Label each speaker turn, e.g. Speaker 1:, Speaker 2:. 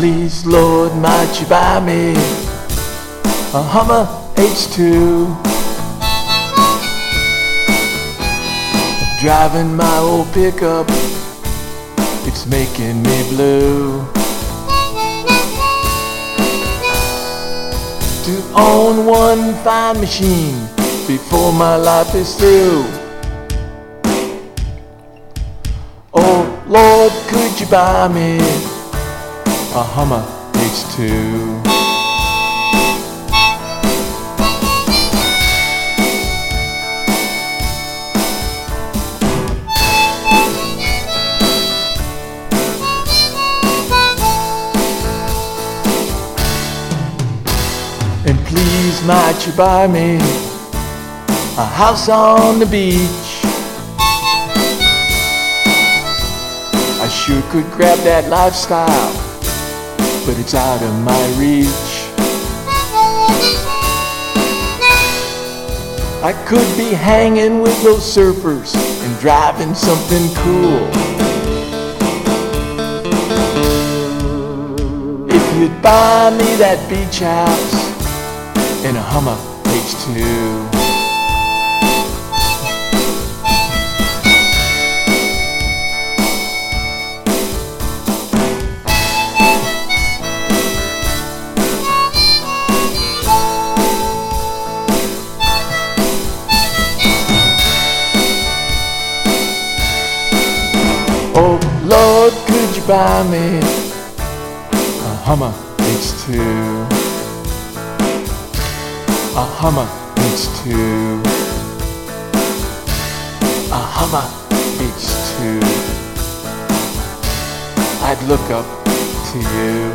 Speaker 1: please, Lord, might you buy me a Hummer H2? Driving my old pickup, it's making me blue. To own one fine machine before my life is through. Oh Lord, could you buy me a Hummer H2? And please might you buy me a house on the beach? I sure could grab that lifestyle, but it's out of my reach. I could be hanging with those surfers and driving something cool. If you'd buy me that beach house in a Hummer H2. Oh Lord, could you buy me a Hummer H2? A Hummer H2. A Hummer H2. I'd look up to you.